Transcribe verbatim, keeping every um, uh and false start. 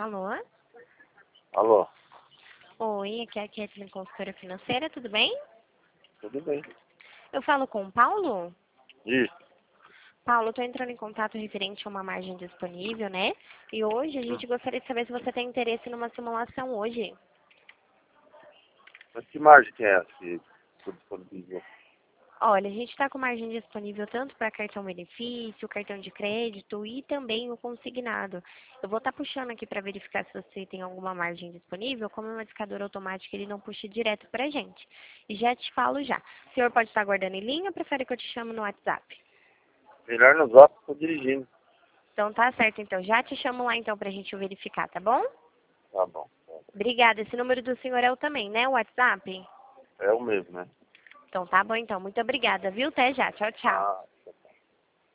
Alô? Alô, Oi, aqui é a Kathleen, consultora financeira, tudo bem? tudo bem? Eu falo com o Paulo? Isso. Paulo, estou entrando em contato referente a uma margem disponível, né? E hoje a Hum. gente gostaria de saber se você tem interesse numa simulação hoje. Mas que margem que é essa que foi disponibilizou? Olha, a gente está com margem disponível tanto para cartão benefício, cartão de crédito e também o consignado. Eu vou estar puxando aqui para verificar se você tem alguma margem disponível, como é um indicador automático, ele não puxa direto para a gente. E já te falo já. O senhor pode estar aguardando em linha ou prefere que eu te chame no WhatsApp? Melhor no zap, tô dirigindo. Então tá certo, então. Já te chamo lá então pra gente verificar, tá bom? Tá bom. Obrigada. Esse número do senhor é o também, né? O WhatsApp? É o mesmo, né? Então tá bom então. Muito obrigada, viu? Até já. Tchau, tchau. Ah,